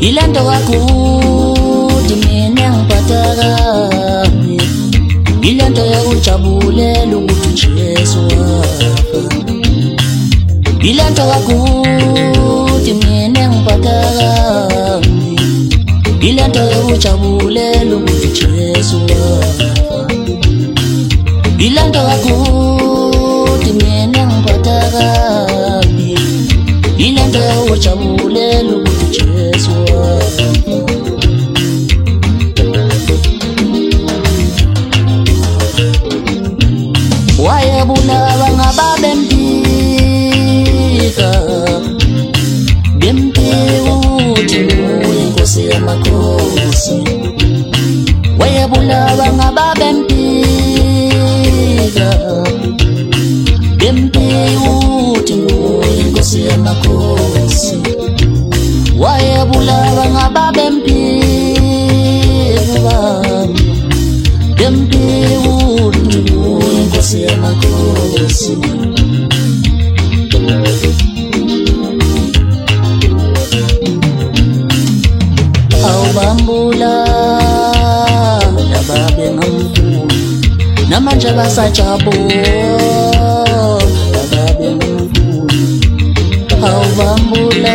Ilento kakuthi mina ngiphatha ilento yokujabulela ukuthi uJesu wafa. Ilento kakuthi mina ngiphatha ilento yokujabulela ukuthi uJesu wafa. Ilento kakuthi mina ngiphatha ilento yokujabulela ukuthi uJesu wafa. Wayebulawa ngababempika bempiuthi inkosi yamakhosi. Wayebulawa ngababempika bempiuthi inkosi yamakhosi. Wayebulawa ngababempika bempiuthi inkosi yamakhosi. Awubambula lababe ngamfuni namanje basajabula lababe ngamfuni. Awubambula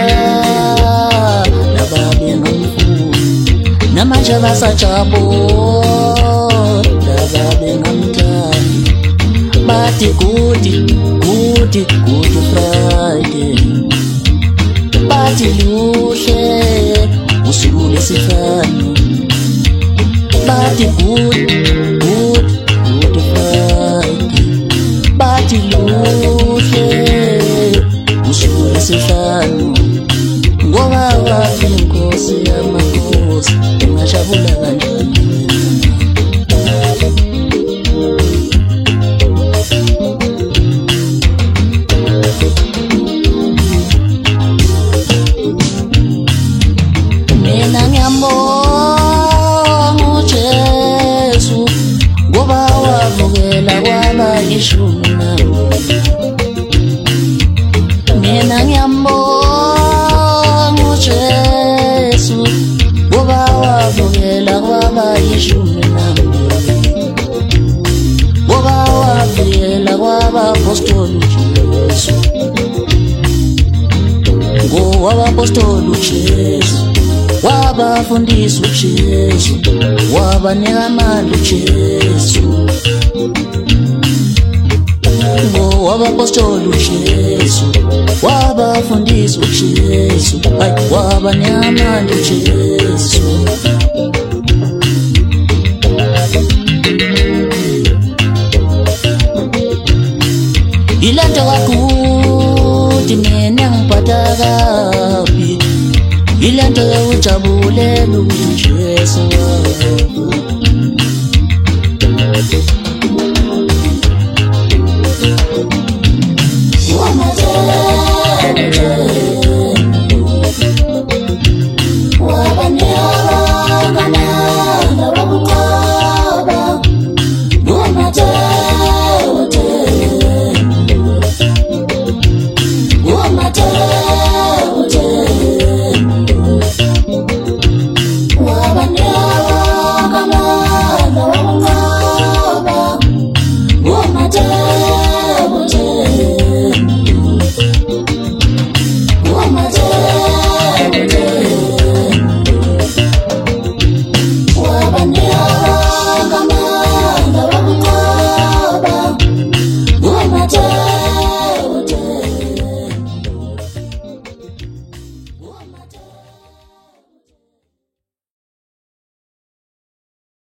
lababe ngamfuni namanje basajabula lababe ngamthandi. Bathi good Friday, bathi luhle usuku lesihlanu. Bathi good Friday, bathi luhle usuku lesihlanu. Ngoba wafi inkosi yamakhosi ungajabula kanjani? Mina ngiyambonga uJesu ngoba wavukela kwabayishumi nambili. Mina ngiyambonga uJesu ngoba wavukela kwabayishumi nambili. Ngoba wavukela kwabapostoli uJesu, ngowabapostoli uJesu, wabafundisa uJesu, wabanika amandla uJesu. Ngowabapostoli uJesu, wabafundisa uJesu, wabanika amandla uJesu. Ilento kakuthi mina ngiphatha kabi, ilento yokujabulela ukuthi uJesu wafa. What